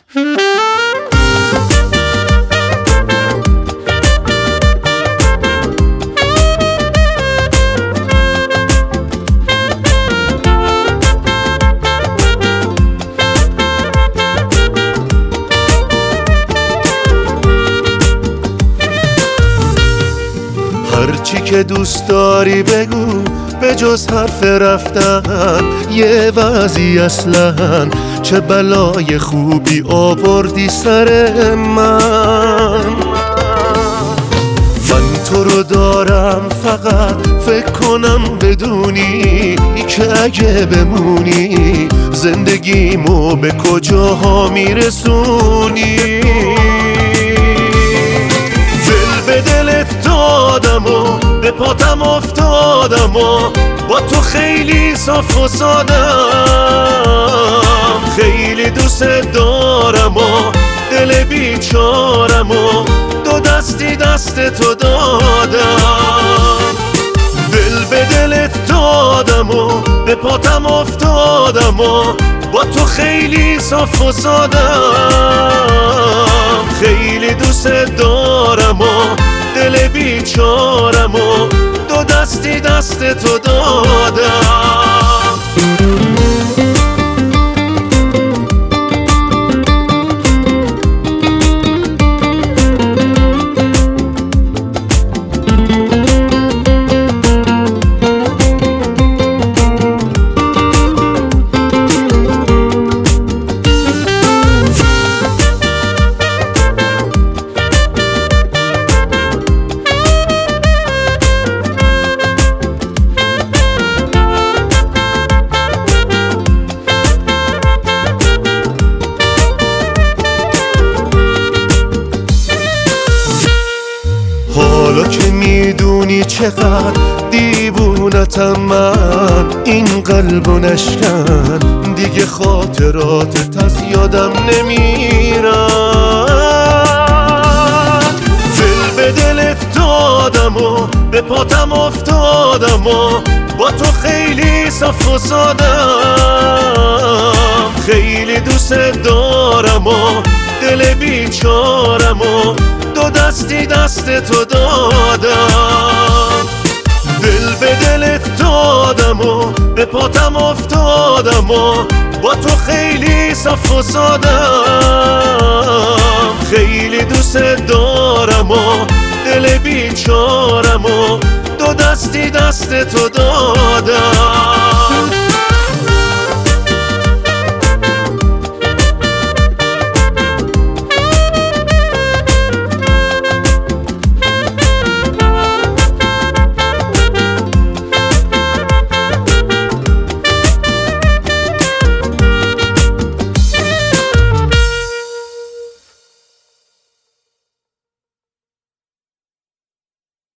هرچی که دوست داری بگو به جز حرف رفتن، یه وضعی اصلا چه بلای خوبی آوردی سر من تو رو دارم فقط فکر کنم بدونی که اگه بمونی زندگیمو به کجاها میرسونی. دل به دلت دادم و به پاتم افتادم و با تو خیلی صاف و سادم، خیلی دوست دارم و دل بیچارم و دو دستی دست تو دادم. دل به دلت دادم و به پاتم افتادم و با تو خیلی صاف و سادم، خیلی دوست دارم و دل بیچارم و دو دستی دست تو دادم. حالا که میدونی چقدر دیوونتم من، این قلبو نشکن دیگه خاطراتت از یادم نمیرن. دل به دلت دادم و به پاتم افتادم و با تو خیلی صاف و سادم، خیلی دوست دارم و دل بیچارم و دو دستی دست تو دادم. دل به دلت دادم و به پاتم افتادم و با تو خیلی صاف و سادم، خیلی دوست دارم و دل بیچارم و دو دستی دست تو دادم.